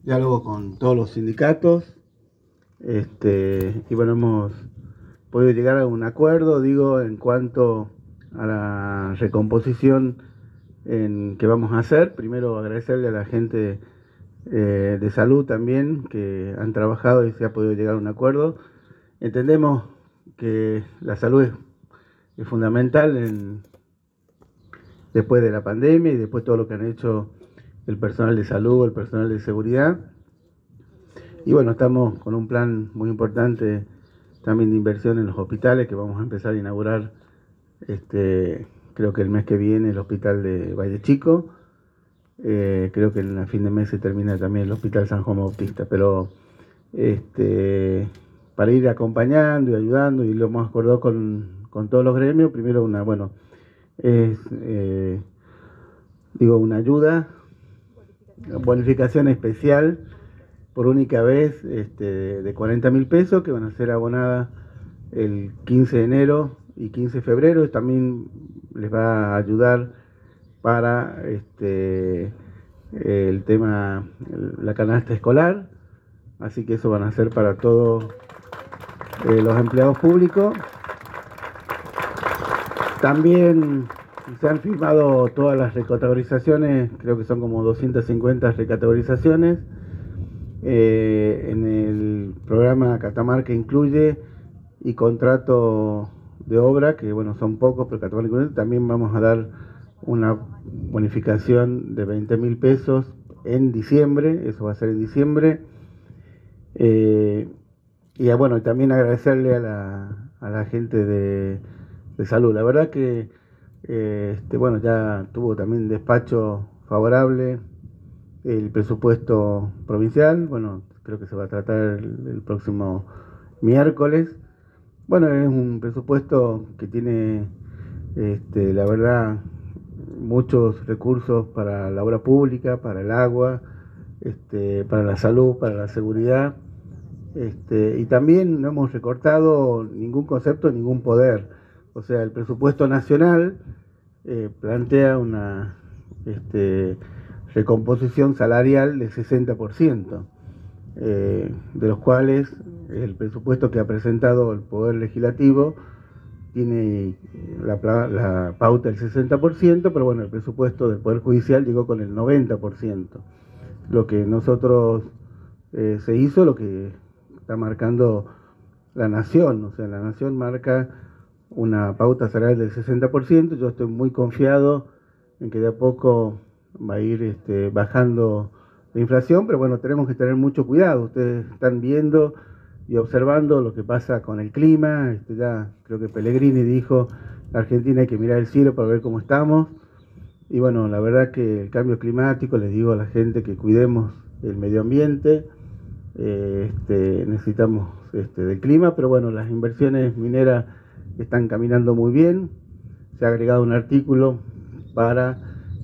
diálogo con todos los sindicatos, y bueno, hemos podido llegar a un acuerdo, digo, en cuanto a la recomposición que vamos a hacer. Primero agradecerle a la gente de salud también que han trabajado y se ha podido llegar a un acuerdo. Entendemos que la salud es fundamental después de la pandemia y después todo lo que han hecho el personal de salud, el personal de seguridad. Y bueno, estamos con un plan muy importante también de inversión en los hospitales que vamos a empezar a inaugurar, creo que el mes que viene, el hospital de Valle Chico. Creo que a fin de mes se termina también el hospital San Juan Bautista, pero para ir acompañando y ayudando, y lo hemos acordado con todos los gremios. Primero es una ayuda, bonificación especial por única vez de 40.000 pesos que van a ser abonadas el 15 de enero y 15 de febrero. También les va a ayudar para el tema, la canasta escolar, así que eso van a ser para todos los empleados públicos. También se han firmado todas las recategorizaciones, creo que son como 250 recategorizaciones. En el programa Catamarca incluye y contrato de obra, que bueno, son pocos, pero Catamarca incluye. También vamos a dar una bonificación de 20.000 pesos en diciembre, eso va a ser en diciembre. Y bueno, también agradecerle a la gente de salud. La verdad que ya tuvo también despacho favorable el presupuesto provincial. Bueno, creo que se va a tratar el próximo miércoles. Bueno, es un presupuesto que tiene, la verdad, muchos recursos para la obra pública, para el agua, para la salud, para la seguridad. Y también no hemos recortado ningún concepto, ningún poder. O sea, el presupuesto nacional plantea una recomposición salarial del 60%, de los cuales el presupuesto que ha presentado el Poder Legislativo tiene la pauta del 60%, pero bueno, el presupuesto del Poder Judicial llegó con el 90%. Lo que nosotros se hizo, lo que está marcando la Nación, o sea, la Nación marca una pauta salarial del 60%. Yo estoy muy confiado en que de a poco va a ir bajando la inflación, pero bueno, tenemos que tener mucho cuidado. Ustedes están viendo y observando lo que pasa con el clima. Ya creo que Pellegrini dijo, la Argentina hay que mirar el cielo para ver cómo estamos. Y bueno, la verdad que el cambio climático, les digo a la gente que cuidemos el medio ambiente. Necesitamos del clima, pero bueno, las inversiones mineras están caminando muy bien. Se ha agregado un artículo para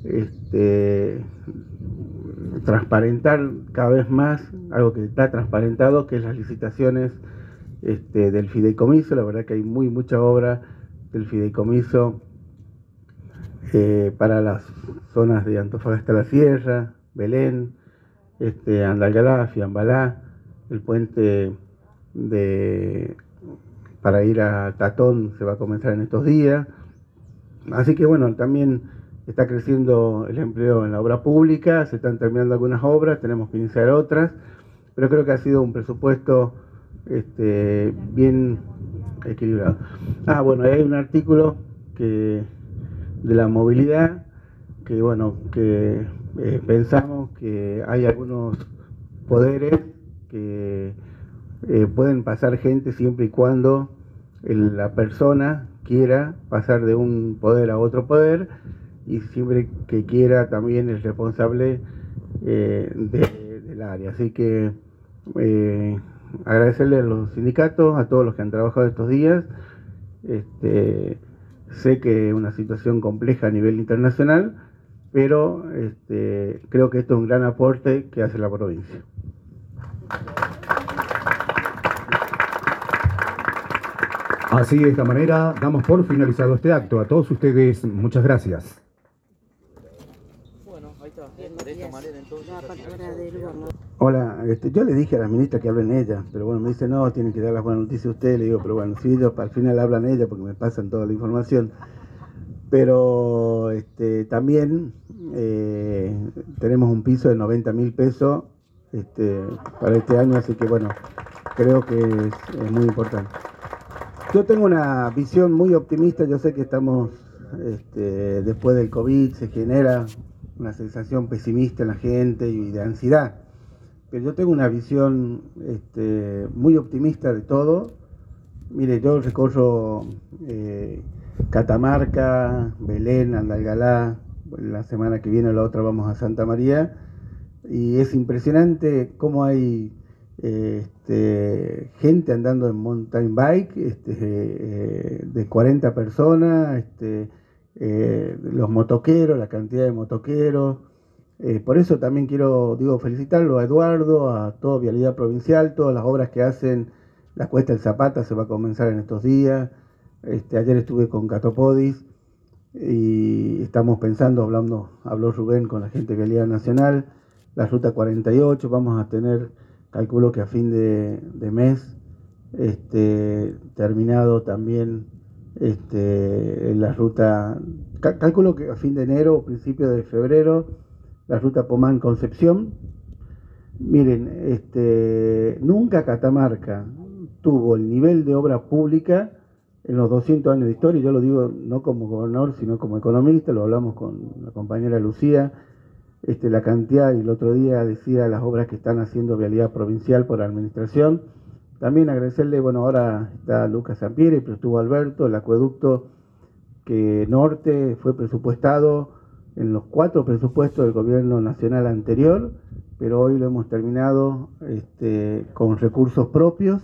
transparentar cada vez más algo que está transparentado, que es las licitaciones del fideicomiso. La verdad que hay mucha obra del fideicomiso para las zonas de Antofagasta la Sierra, Belén, Andalgalá, Fiambalá, el puente para ir a Tatón se va a comenzar en estos días. Así que bueno, también está creciendo el empleo en la obra pública, se están terminando algunas obras, tenemos que iniciar otras, pero creo que ha sido un presupuesto bien equilibrado. Bueno, hay un artículo de la movilidad que pensamos que hay algunos poderes que pueden pasar gente siempre y cuando la persona quiera pasar de un poder a otro poder, y siempre que quiera también el responsable del área. Así que agradecerle a los sindicatos, a todos los que han trabajado estos días. Sé que es una situación compleja a nivel internacional, pero creo que esto es un gran aporte que hace la provincia. Así, de esta manera, damos por finalizado este acto. A todos ustedes, muchas gracias. Bueno, ahí está. Hola, yo le dije a la ministra que hablen ella, pero bueno, me dice no, tienen que dar las buenas noticias a usted, le digo, pero bueno, si ellos al final hablan ella porque me pasan toda la información. Pero también tenemos un piso de 90.000 pesos para este año, así que bueno, creo que es muy importante. Yo tengo una visión muy optimista, yo sé que estamos, después del COVID se genera una sensación pesimista en la gente y de ansiedad, pero yo tengo una visión muy optimista de todo. Mire, yo recorro Catamarca, Belén, Andalgalá, la semana que viene o la otra vamos a Santa María, y es impresionante cómo hay gente andando en mountain bike, de 40 personas, los motoqueros, la cantidad de motoqueros. Por eso también quiero, felicitarlo a Eduardo, a toda Vialidad Provincial, todas las obras que hacen. La Cuesta del Zapata se va a comenzar en estos días. Ayer estuve con Catopodis y estamos pensando, habló Rubén con la gente de Vialidad Nacional, la Ruta 48, vamos a tener, calculo que a fin de mes, terminado también la ruta, calculo que a fin de enero o principio de febrero, la ruta Pomán-Concepción. Miren, nunca Catamarca tuvo el nivel de obra pública en los 200 años de historia. Yo lo digo no como gobernador, sino como economista, lo hablamos con la compañera Lucía, la cantidad, y el otro día decía las obras que están haciendo Vialidad Provincial por administración. También agradecerle, bueno, ahora está Lucas Sampieri, pero estuvo Alberto, el acueducto que norte fue presupuestado en los 4 presupuestos del gobierno nacional anterior, pero hoy lo hemos terminado con recursos propios,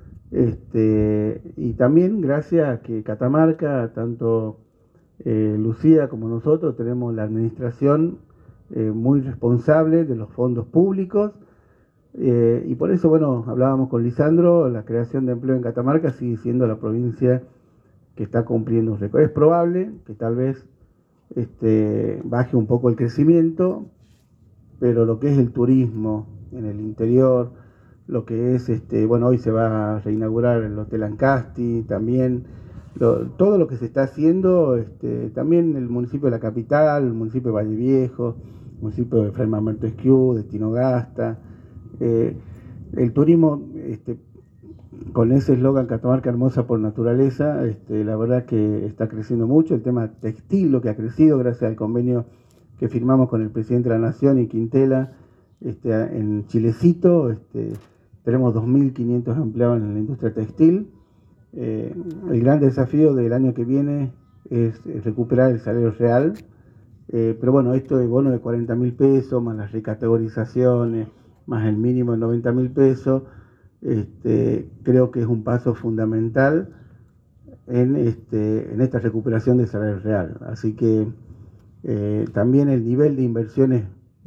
y también gracias a que Catamarca, tanto Lucía como nosotros, tenemos la administración muy responsable de los fondos públicos, y por eso, bueno, hablábamos con Lisandro, la creación de empleo en Catamarca sigue siendo la provincia que está cumpliendo un récord. Es probable que tal vez baje un poco el crecimiento, pero lo que es el turismo en el interior, lo que es, bueno, hoy se va a reinaugurar el Hotel Ancasti, también todo lo que se está haciendo, también el municipio de La Capital, el municipio de Valle Viejo, el municipio de Fray Mamerto Esquiú, de Tinogasta, el turismo, con ese eslogan Catamarca hermosa por naturaleza, la verdad que está creciendo mucho. El tema textil, lo que ha crecido gracias al convenio que firmamos con el presidente de la Nación y Quintela, en Chilecito, tenemos 2.500 empleados en la industria textil. El gran desafío del año que viene es recuperar el salario real, pero bueno, esto de bono de 40.000 pesos, más las recategorizaciones, más el mínimo de 90.000 pesos, creo que es un paso fundamental en esta recuperación del salario real. Así que también el nivel de inversiones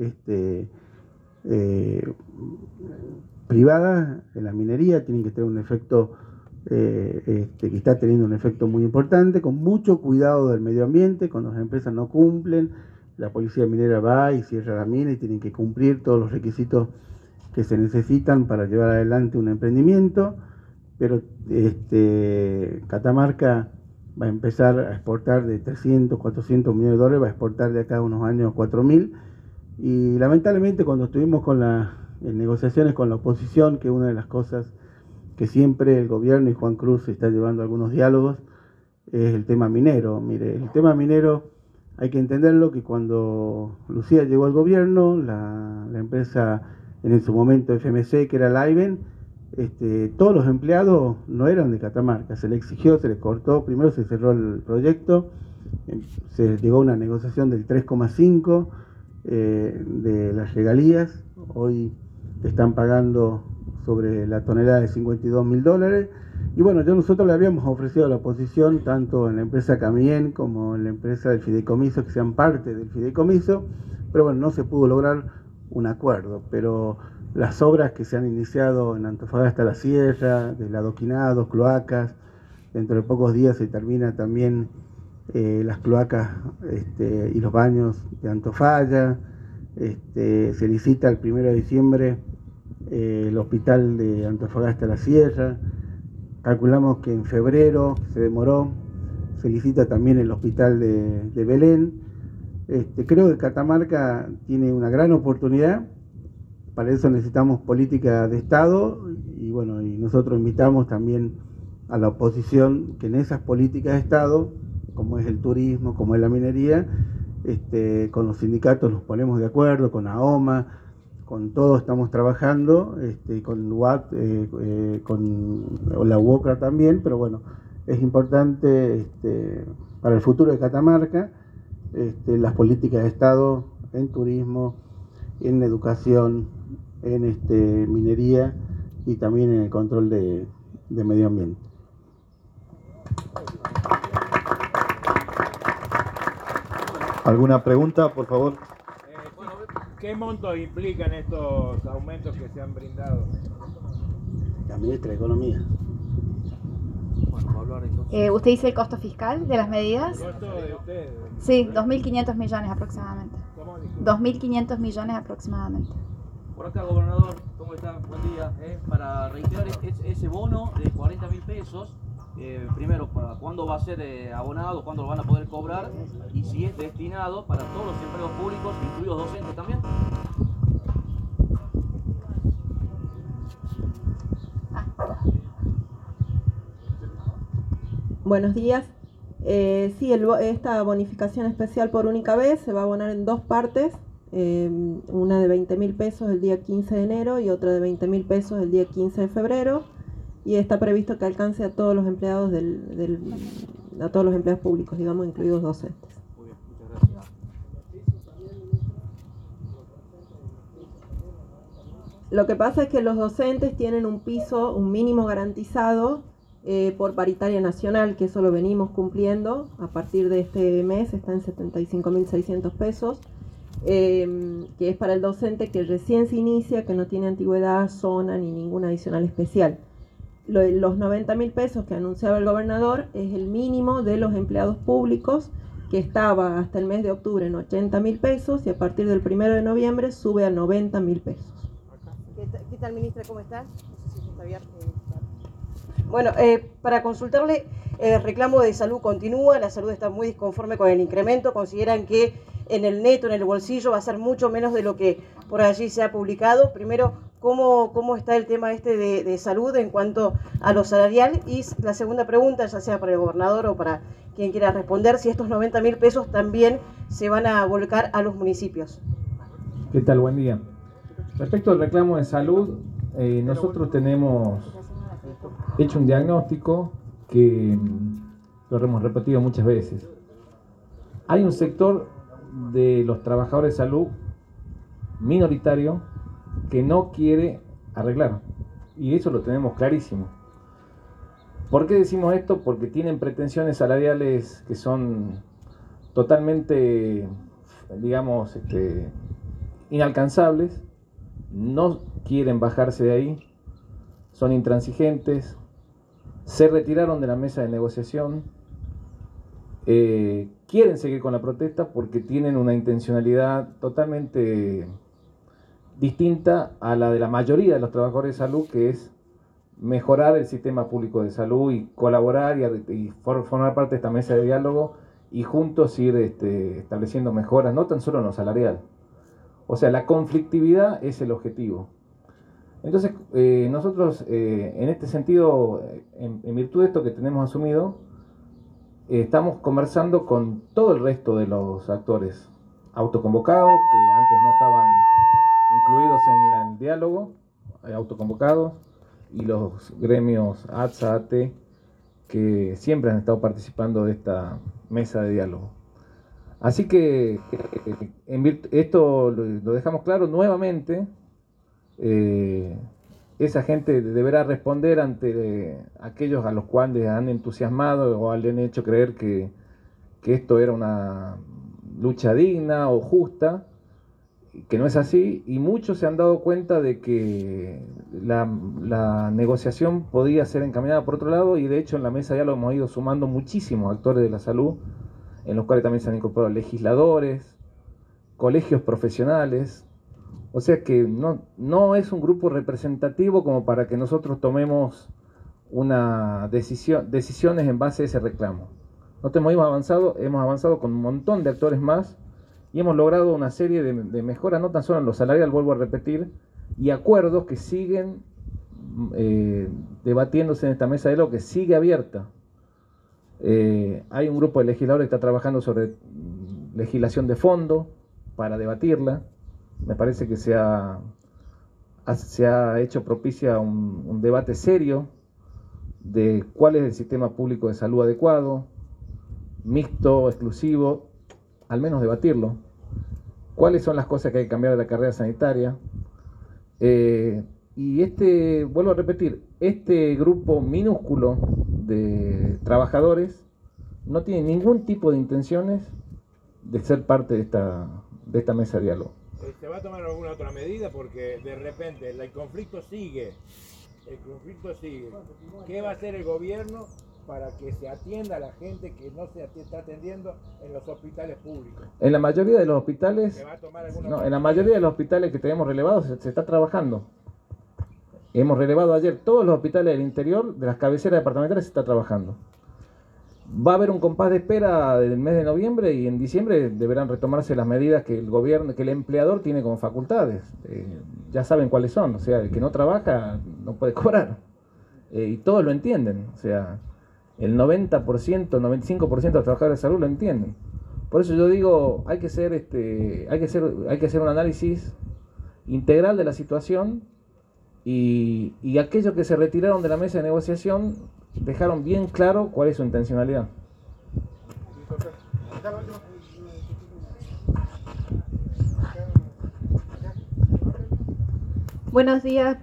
privadas en la minería tienen que tener un efecto, que está teniendo un efecto muy importante, con mucho cuidado del medio ambiente. Cuando las empresas no cumplen, la policía minera va y cierra la mina y tienen que cumplir todos los requisitos que se necesitan para llevar adelante un emprendimiento. Pero Catamarca va a empezar a exportar de 300, 400 millones de dólares, va a exportar de acá a unos años 4.000, y lamentablemente cuando estuvimos en negociaciones con la oposición, que una de las cosas que siempre el gobierno y Juan Cruz está llevando algunos diálogos, es el tema minero. Mire, el tema minero hay que entenderlo, que cuando Lucía llegó al gobierno, la empresa en su momento FMC, que era la IBEN, todos los empleados no eran de Catamarca, se le exigió, se le cortó, primero se cerró el proyecto, se llegó a una negociación del 3,5 de las regalías, hoy están pagando sobre la tonelada de $52.000, y bueno, nosotros le habíamos ofrecido a la oposición, tanto en la empresa Camien como en la empresa del fideicomiso, que sean parte del fideicomiso, pero bueno, no se pudo lograr un acuerdo. Pero las obras que se han iniciado en Antofagasta La Sierra, del adoquinado, cloacas, dentro de pocos días se termina también las cloacas y los baños de Antofalla, Se licita el 1 de diciembre el hospital de Antofagasta La Sierra. Calculamos que en febrero se demoró, se licita también el hospital de Belén. Creo que Catamarca tiene una gran oportunidad. Para eso necesitamos política de Estado y bueno, y nosotros invitamos también a la oposición que en esas políticas de Estado, como es el turismo, como es la minería, con los sindicatos nos ponemos de acuerdo, con AOMA, con todos estamos trabajando, con UAT, con la UOCRA también, pero bueno, es importante para el futuro de Catamarca las políticas de Estado en turismo, en educación, en minería y también en el control de medio ambiente. ¿Alguna pregunta, por favor? Bueno, ¿qué montos implican estos aumentos que se han brindado? La ministra de Economía. ¿Usted dice el costo fiscal de las medidas? ¿El costo de ustedes? Sí, 2.500 millones aproximadamente. ¿Cómo dijo? 2.500 millones aproximadamente. Por acá, gobernador, ¿cómo está? Buen día. Para reiterar ese bono de 40.000 pesos, primero, ¿para cuándo va a ser abonado? ¿Cuándo lo van a poder cobrar? Y si es destinado para todos los empleos públicos, incluidos docentes también. Buenos días. Sí, esta bonificación especial por única vez se va a abonar en dos partes. Una de 20.000 pesos el día 15 de enero y otra de 20.000 pesos el día 15 de febrero. Y está previsto que alcance a todos los empleados a todos los empleados públicos, digamos, incluidos docentes. Muy bien, muchas gracias. Lo que pasa es que los docentes tienen un mínimo garantizado por paritaria nacional, que eso lo venimos cumpliendo. A partir de este mes está en 75.600 pesos, que es para el docente que recién se inicia, que no tiene antigüedad, zona ni ningún adicional especial. Los 90.000 pesos que anunciaba el gobernador es el mínimo de los empleados públicos, que estaba hasta el mes de octubre en 80.000 pesos y a partir del 1 de noviembre sube a 90.000 pesos. ¿Qué tal, ministra? ¿Cómo está? No sé si está abierto. Bueno, para consultarle, el reclamo de salud continúa, la salud está muy disconforme con el incremento, consideran que en el neto, en el bolsillo, va a ser mucho menos de lo que por allí se ha publicado. Primero, ¿cómo está el tema de salud en cuanto a lo salarial? Y la segunda pregunta, ya sea para el gobernador o para quien quiera responder, si estos 90.000 pesos también se van a volcar a los municipios. ¿Qué tal? Buen día. Respecto al reclamo de salud, nosotros tenemos hecho un diagnóstico que lo hemos repetido muchas veces. Hay un sector de los trabajadores de salud minoritario que no quiere arreglar, y eso lo tenemos clarísimo. ¿Por qué decimos esto? Porque tienen pretensiones salariales que son totalmente, digamos, inalcanzables, no quieren bajarse de ahí, son intransigentes, se retiraron de la mesa de negociación, quieren seguir con la protesta porque tienen una intencionalidad totalmente distinta a la de la mayoría de los trabajadores de salud, que es mejorar el sistema público de salud y colaborar y formar parte de esta mesa de diálogo y juntos ir estableciendo mejoras, no tan solo en lo salarial. O sea, la conflictividad es el objetivo. Entonces, nosotros, en este sentido, en virtud de esto que tenemos asumido, estamos conversando con todo el resto de los actores autoconvocados, que antes no estaban incluidos en el diálogo, autoconvocados, y los gremios ATSA, ATE, que siempre han estado participando de esta mesa de diálogo. Así que esto lo dejamos claro nuevamente. Esa gente deberá responder ante aquellos a los cuales han entusiasmado o le han hecho creer que esto era una lucha digna o justa, que no es así, y muchos se han dado cuenta de que la negociación podía ser encaminada por otro lado, y de hecho en la mesa ya lo hemos ido sumando muchísimos actores de la salud, en los cuales también se han incorporado legisladores, colegios profesionales. O sea que no es un grupo representativo como para que nosotros tomemos decisiones en base a ese reclamo. Nosotros hemos avanzado con un montón de actores más y hemos logrado una serie de mejoras, no tan solo en lo salarial, vuelvo a repetir, y acuerdos que siguen debatiéndose en esta mesa de lo que sigue abierta. Hay un grupo de legisladores que está trabajando sobre legislación de fondo para debatirla. Me parece que se ha hecho propicia un debate serio de cuál es el sistema público de salud adecuado, mixto, exclusivo, al menos debatirlo. ¿Cuáles son las cosas que hay que cambiar de la carrera sanitaria? Y vuelvo a repetir, este grupo minúsculo de trabajadores no tiene ningún tipo de intenciones de ser parte de esta mesa de diálogo. ¿Se va a tomar alguna otra medida? Porque de repente el conflicto sigue. ¿Qué va a hacer el gobierno para que se atienda a la gente que no se está atendiendo en los hospitales públicos? En la mayoría de los hospitales, ¿Se va a tomar alguna no, en la mayoría de los hospitales que tenemos relevados se está trabajando. Hemos relevado ayer todos los hospitales del interior, de las cabeceras departamentales se está trabajando. Va a haber un compás de espera del mes de noviembre y en diciembre deberán retomarse las medidas que el gobierno, que el empleador tiene como facultades. Ya saben cuáles son, o sea, el que no trabaja no puede cobrar. Y todos lo entienden, o sea, el 90%, 95% de los trabajadores de salud lo entienden. Por eso yo digo, hay que hacer un análisis integral de la situación y aquellos que se retiraron de la mesa de negociación dejaron bien claro cuál es su intencionalidad. Buenos días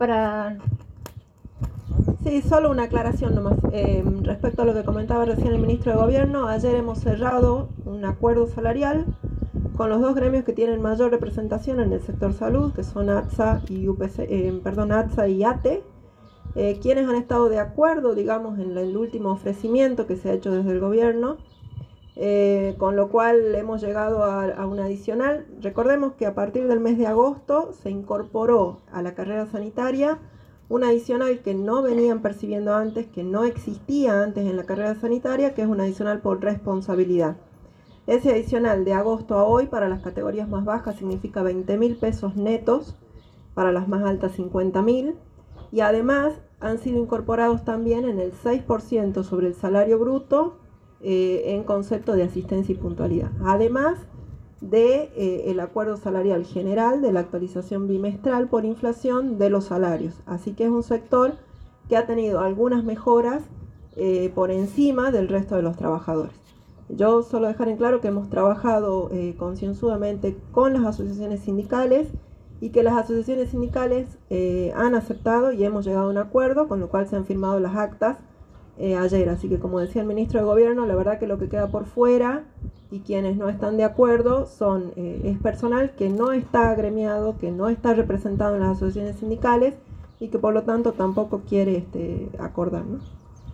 Sí, solo una aclaración nomás. Respecto a lo que comentaba recién el ministro de Gobierno, ayer hemos cerrado un acuerdo salarial con los dos gremios que tienen mayor representación en el sector salud, que son ATSA y ATSA y ATE, quienes han estado de acuerdo, digamos, en el último ofrecimiento que se ha hecho desde el gobierno, con lo cual hemos llegado a un adicional. Recordemos que a partir del mes de agosto se incorporó a la carrera sanitaria un adicional que no venían percibiendo antes, que no existía antes en la carrera sanitaria, que es un adicional por responsabilidad. Ese adicional de agosto a hoy para las categorías más bajas significa 20.000 pesos netos, para las más altas 50.000, y además han sido incorporados también en el 6% sobre el salario bruto en concepto de asistencia y puntualidad. Además el acuerdo salarial general de la actualización bimestral por inflación de los salarios. Así que es un sector que ha tenido algunas mejoras por encima del resto de los trabajadores. Yo solo dejar en claro que hemos trabajado concienzudamente con las asociaciones sindicales y que las asociaciones sindicales han aceptado y hemos llegado a un acuerdo, con lo cual se han firmado las actas ayer. Así que, como decía el ministro de Gobierno, la verdad que lo que queda por fuera y quienes no están de acuerdo es personal que no está agremiado, que no está representado en las asociaciones sindicales y que por lo tanto tampoco quiere acordar, ¿no?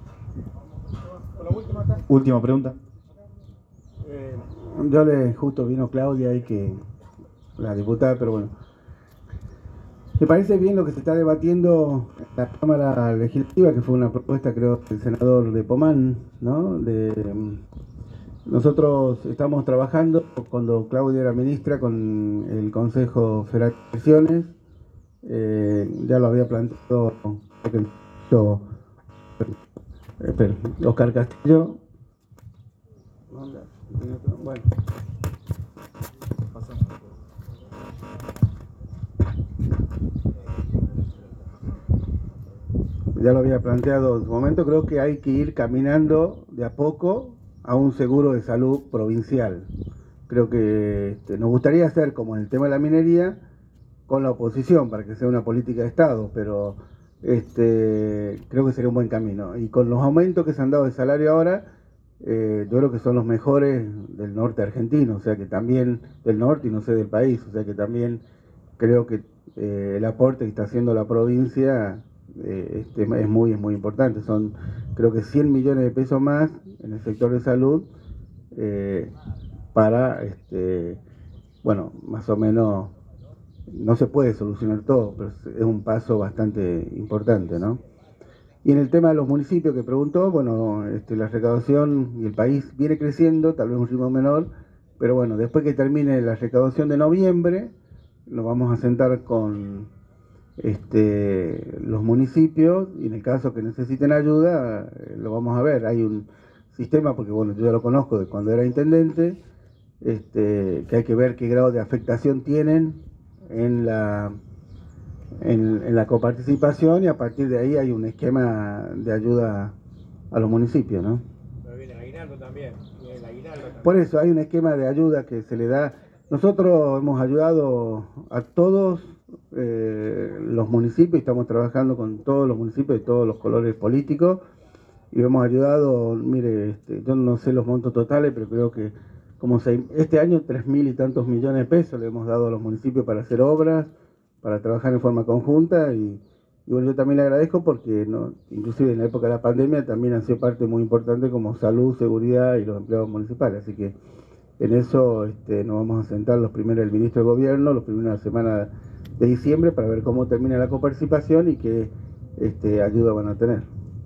Última pregunta. Justo vino Claudia y la diputada, pero bueno. Me parece bien lo que se está debatiendo en la Cámara Legislativa, que fue una propuesta, creo, del senador de Pomán, ¿no? Nosotros estamos trabajando, cuando Claudia era ministra, con el Consejo Federal de Elecciones. Ya lo había planteado Oscar Castillo. Bueno. Ya lo había planteado en su momento, creo que hay que ir caminando de a poco a un seguro de salud provincial. Creo que nos gustaría hacer como en el tema de la minería con la oposición para que sea una política de Estado, pero creo que sería un buen camino. Y con los aumentos que se han dado de salario ahora, yo creo que son los mejores del norte argentino, o sea que también del norte y no sé del país, o sea que también creo que el aporte que está haciendo la provincia es muy importante. Son creo que 100 millones de pesos más en el sector de salud para bueno, más o menos no se puede solucionar todo, pero es un paso bastante importante, ¿no? Y en el tema de los municipios que preguntó, bueno, la recaudación y el país viene creciendo, tal vez un ritmo menor, pero bueno, después que termine la recaudación de noviembre, nos vamos a sentar con los municipios y en el caso que necesiten ayuda, lo vamos a ver. Hay un sistema, porque bueno, yo ya lo conozco de cuando era intendente, que hay que ver qué grado de afectación tienen en la coparticipación y a partir de ahí hay un esquema de ayuda a los municipios, ¿no? Pero viene el aguinaldo también. Por eso hay un esquema de ayuda que se le da. Nosotros hemos ayudado a todos los municipios, estamos trabajando con todos los municipios de todos los colores políticos y hemos ayudado, mire, yo no sé los montos totales, pero creo que este año 3.000 y tantos millones de pesos le hemos dado a los municipios para hacer obras, para trabajar en forma conjunta y bueno, yo también le agradezco porque inclusive en la época de la pandemia también han sido parte muy importante como salud, seguridad y los empleados municipales, así que en eso nos vamos a sentar el ministro de gobierno, los primeros semana de diciembre para ver cómo termina la coparticipación y qué ayuda van a tener.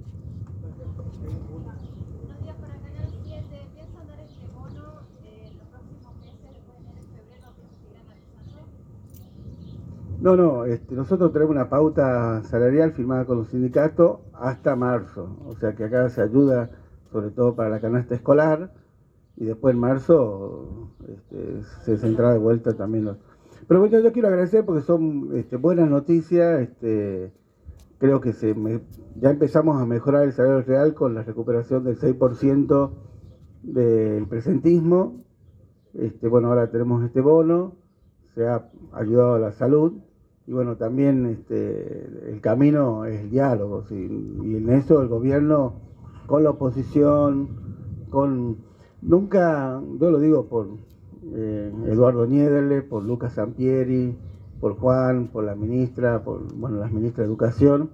No, nosotros tenemos una pauta salarial firmada con los sindicatos hasta marzo, o sea que acá se ayuda sobre todo para la canasta escolar y después en marzo se centrará de vuelta también los... Pero bueno, yo quiero agradecer porque son buenas noticias, creo que ya empezamos a mejorar el salario real con la recuperación del 6% del presentismo, bueno, ahora tenemos este bono, se ha ayudado a la salud. Y bueno, también el camino es el diálogo, ¿sí? Y en eso el gobierno con la oposición, nunca, yo lo digo por Eduardo Niederle, por Lucas Sampieri, por Juan, por la ministra, las ministras de Educación,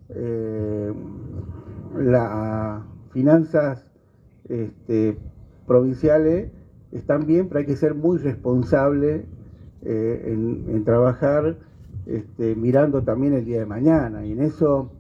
las finanzas provinciales están bien, pero hay que ser muy responsable en trabajar mirando también el día de mañana y en eso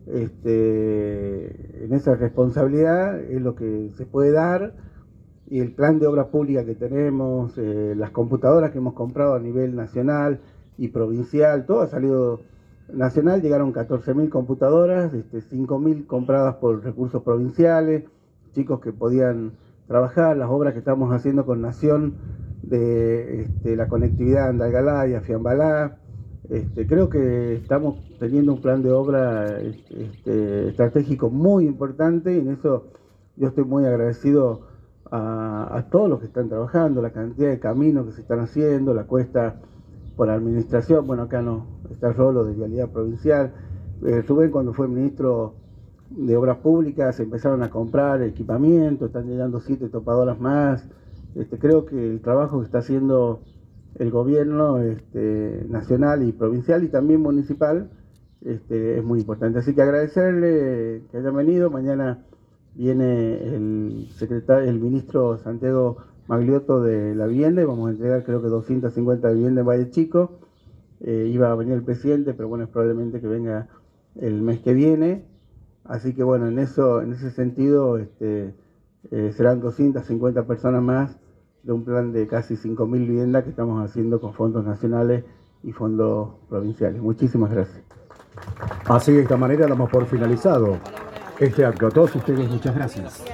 en esa responsabilidad es lo que se puede dar y el plan de obra pública que tenemos, las computadoras que hemos comprado a nivel nacional y provincial, todo ha salido nacional, llegaron 14.000 computadoras, 5.000 compradas por recursos provinciales, chicos que podían trabajar, las obras que estamos haciendo con Nación de la conectividad Andalgalá y Afiambalá. Creo que estamos teniendo un plan de obra estratégico muy importante y en eso yo estoy muy agradecido a todos los que están trabajando, la cantidad de caminos que se están haciendo, la cuesta por administración, bueno acá no está Rolo de Vialidad Provincial, Rubén cuando fue ministro de Obras Públicas empezaron a comprar equipamiento, están llegando 7 topadoras más, creo que el trabajo que está haciendo el gobierno nacional y provincial y también municipal es muy importante. Así que agradecerle que hayan venido. Mañana viene el ministro Santiago Magliotto de la vivienda y vamos a entregar creo que 250 viviendas en Valle Chico. Iba a venir el presidente, pero bueno, es probablemente que venga el mes que viene. Así que bueno, en ese sentido serán 250 personas más de un plan de casi 5.000 viviendas que estamos haciendo con fondos nacionales y fondos provinciales. Muchísimas gracias. Así de esta manera damos por finalizado este acto. A todos ustedes muchas gracias.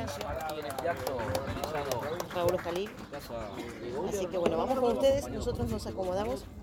Raúl Jalí. Así que bueno, vamos con ustedes, nosotros nos acomodamos.